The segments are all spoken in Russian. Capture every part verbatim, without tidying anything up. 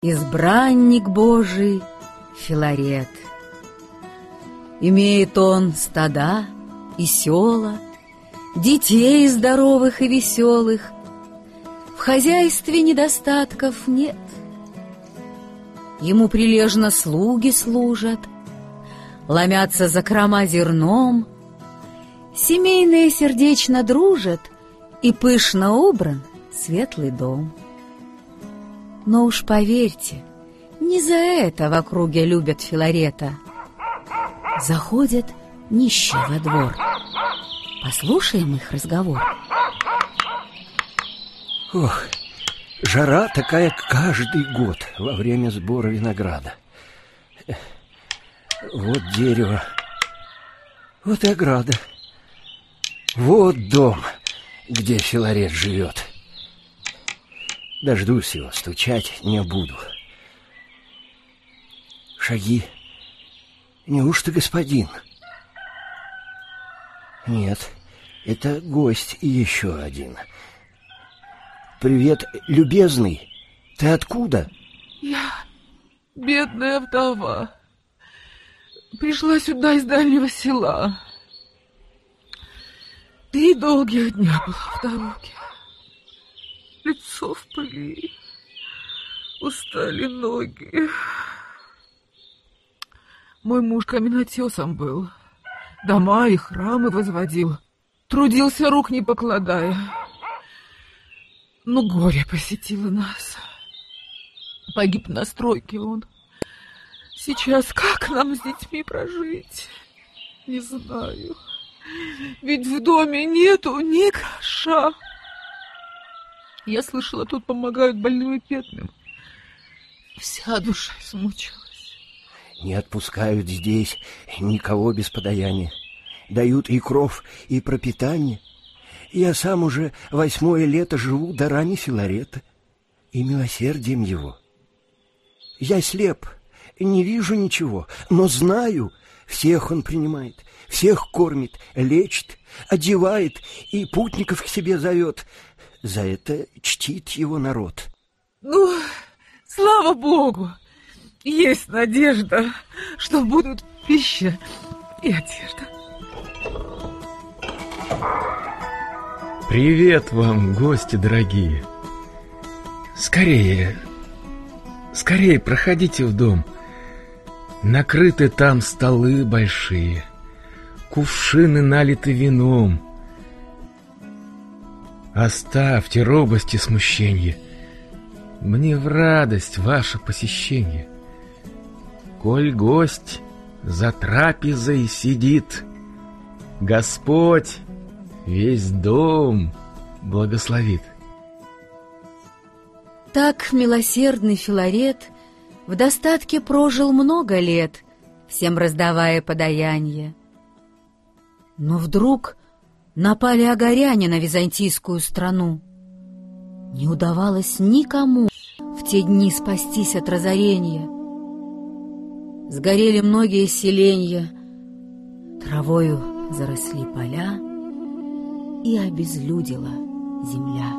Избранник Божий Филарет. Имеет он стада и села, детей здоровых и веселых. В хозяйстве недостатков нет. Ему прилежно слуги служат, ломятся закрома зерном. Семейные сердечно дружат, и пышно убран светлый дом. Но уж поверьте, не за это в округе любят Филарета. Заходят нищие во двор. Послушаем их разговор. Ох, жара такая каждый год во время сбора винограда. Вот дерево, вот и ограда, вот дом, где Филарет живет. Дождусь его, стучать не буду. Шаги. Неужто господин? Нет, это гость и еще один. Привет, любезный. Ты откуда? Я бедная вдова. Пришла сюда из дальнего села. Три долгих дня была в дороге. Лицо в пыли, устали ноги. Мой муж каменотесом был, дома и храмы возводил, трудился рук не покладая. Но горе посетило нас. Погиб на стройке он. Сейчас как нам с детьми прожить? Не знаю. Ведь в доме нету ни гроша. Я слышала, тут помогают больным и бедным. Вся душа смучилась. Не отпускают здесь никого без подаяния. Дают и кров, и пропитание. Я сам уже восьмое лето живу до рани Филарета и милосердием его. Я слеп, не вижу ничего, но знаю, всех он принимает, всех кормит, лечит, одевает и путников к себе зовет. За это чтит его народ. Ну, слава Богу, есть надежда, что будут пища и одежда. Привет вам, гости дорогие. Скорее, скорее проходите в дом. Накрыты там столы большие, кувшины налиты вином. Оставьте робость и смущенье, мне в радость ваше посещение. Коль гость за трапезой сидит, Господь весь дом благословит. Так милосердный Филарет в достатке прожил много лет, всем раздавая подаяние. Но вдруг напали агаряне на византийскую страну. Не удавалось никому в те дни спастись от разорения. Сгорели многие селенья, травою заросли поля, и обезлюдила земля.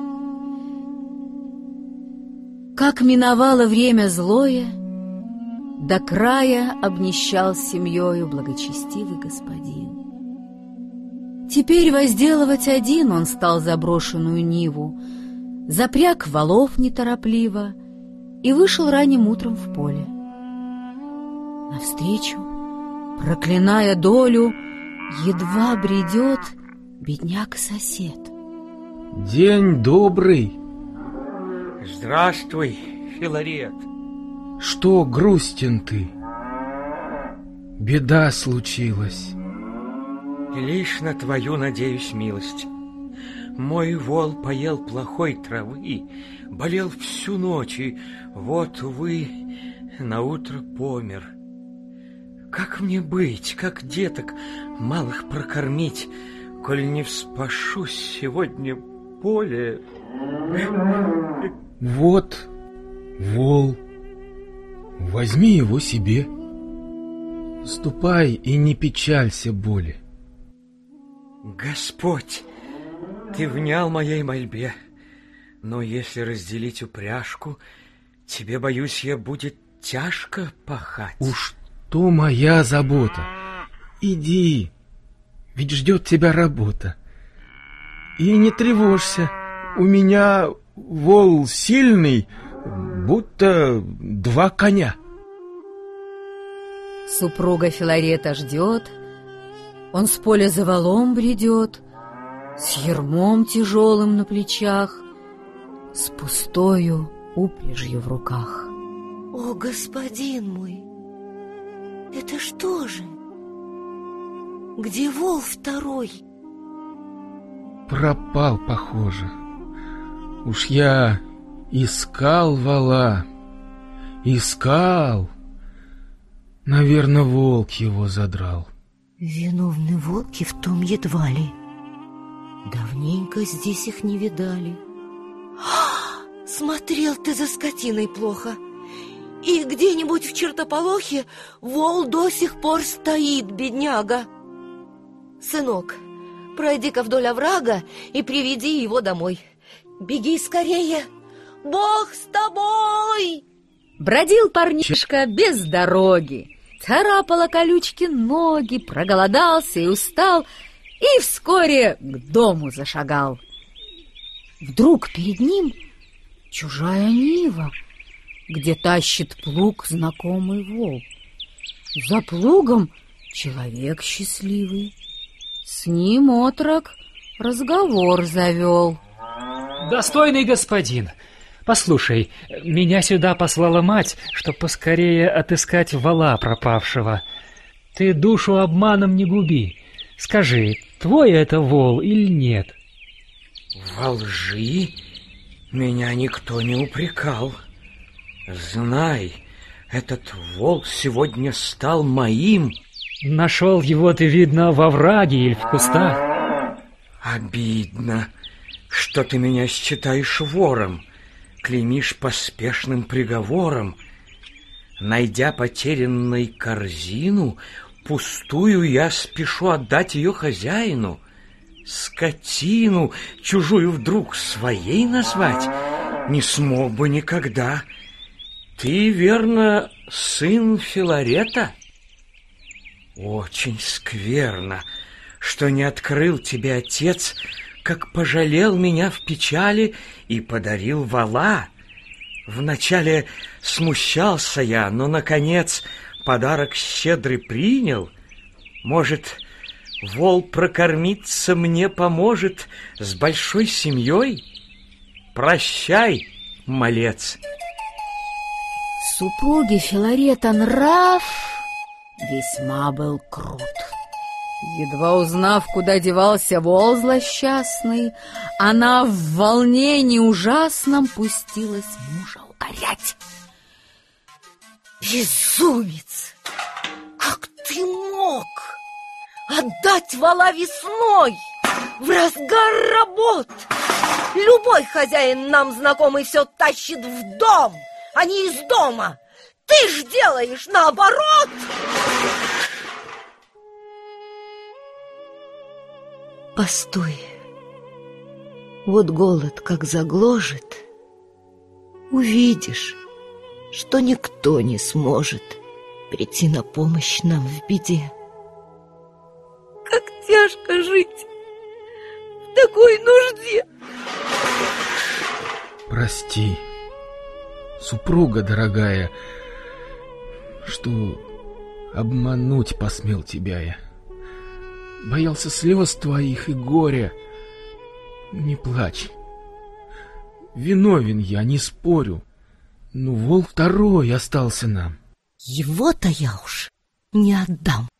Как миновало время злое, до края обнищал с семьёю благочестивый господин. Теперь возделывать один он стал заброшенную ниву, запряг волов неторопливо и вышел ранним утром в поле. Навстречу, проклиная долю, едва бредет бедняк-сосед. День добрый. Здравствуй, Филарет. Что грустен ты? Беда случилась. Лишь на твою надеюсь милость. Мой вол поел плохой травы, болел всю ночь, и вот, увы, наутро помер. Как мне быть, как деток малых прокормить, коль не вспашусь сегодня поле? Вот вол, возьми его себе. Ступай и не печалься боли. Господь, ты внял моей мольбе, но если разделить упряжку, тебе, боюсь я, будет тяжко пахать. Уж то моя забота. Иди, ведь ждет тебя работа. И не тревожься, у меня вол сильный, будто два коня. Супруга Филарета ждет, он с поля за волом бредет, с ярмом тяжелым на плечах, с пустою упряжью в руках. О, господин мой, это что же? Где вол второй? Пропал, похоже. Уж я искал вола, искал. Наверно, волк его задрал. Виновны волки в том едва ли. Давненько здесь их не видали. А, смотрел ты за скотиной плохо. И где-нибудь в чертополохе вол до сих пор стоит, бедняга. Сынок, пройди-ка вдоль оврага и приведи его домой. Беги скорее, Бог с тобой! Бродил парнишка без дороги, царапала колючки ноги, проголодался и устал, и вскоре к дому зашагал. Вдруг перед ним чужая нива, где тащит плуг знакомый вол. За плугом человек счастливый. С ним отрок разговор завел. Достойный господин, послушай, меня сюда послала мать, чтоб поскорее отыскать вола пропавшего. Ты душу обманом не губи. Скажи, твой это вол или нет? Во лжи меня никто не упрекал. Знай, этот вол сегодня стал моим. Нашел его ты, видно, во враге или в кустах. Обидно, что ты меня считаешь вором, клеймишь поспешным приговором. Найдя потерянной корзину, пустую я спешу отдать ее хозяину. Скотину чужую вдруг своей назвать не смог бы никогда. Ты, верно, сын Филарета? Очень скверно, что не открыл тебе отец, как пожалел меня в печали и подарил вола. Вначале смущался я, но, наконец, подарок щедрый принял. Может, вол прокормиться мне поможет с большой семьей? Прощай, малец. Супруги Филарета нрав весьма был крут. Едва узнав, куда девался вол злосчастный, она в волнении ужасном пустилась мужа укорять. Безумец! Как ты мог отдать вола весной, в разгар работ? Любой хозяин нам знакомый все тащит в дом, а не из дома. Ты ж делаешь наоборот! Постой. Вот голод как загложит, увидишь, что никто не сможет прийти на помощь нам в беде. Как тяжко жить в такой нужде! Прости, супруга дорогая, что обмануть посмел тебя я. Боялся слез твоих и горя. Не плачь. Виновен я, не спорю. Но вол второй остался нам. Его-то я уж не отдам.